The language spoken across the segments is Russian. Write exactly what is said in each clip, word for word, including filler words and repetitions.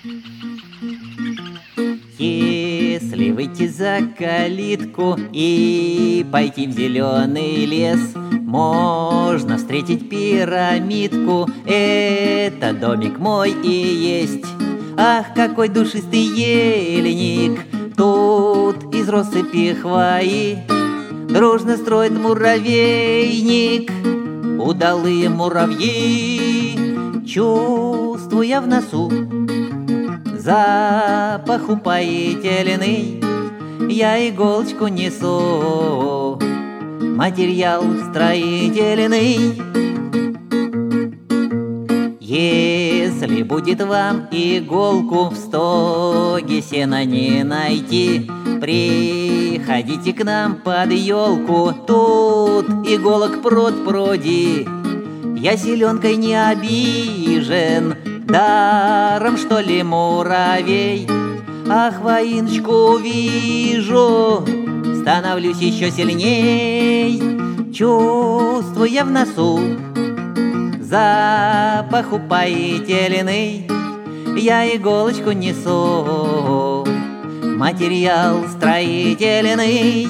Если выйти за калитку и пойти в зеленый лес, можно встретить пирамидку. Это домик мой и есть. Ах, какой душистый ельник! Тут из россыпи хвои дружно строит муравейник. Удалые муравьи, чувствуя в носу запах упоительный, я иголочку несу, материал строительный. Если будет вам иголку в стоге сена не найти, приходите к нам под елку, тут иголок пруд-пруди. Я селенкой не обижен, даром что ли муравей. А хвоиночку вижу, становлюсь еще сильней, чувствуя в носу запах упоительный, я иголочку несу, материал строительный.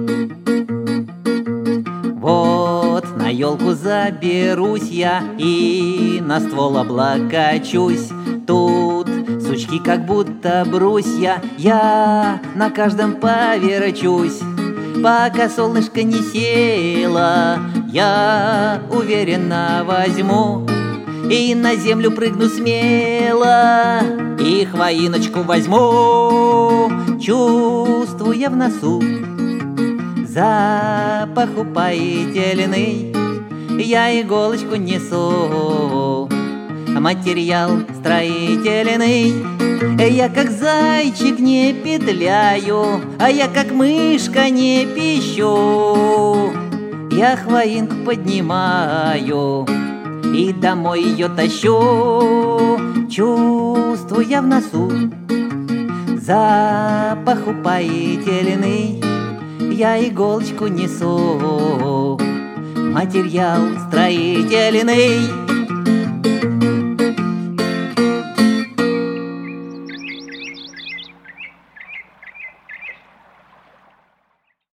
Вот на елку заберусь я и на ствол облокочусь. Тут сучки как будто брусья, я на каждом поверчусь. Пока солнышко не село, я уверенно возьму и на землю прыгну смело, и хвоиночку возьму, чувствуя в носу запах упоительный, я иголочку несу, материал строительный. Я как зайчик не петляю, а я как мышка не пищу. Я хвоинку поднимаю и домой ее тащу, чувствуя в носу запах упоительный, я иголочку несу, материал строительный.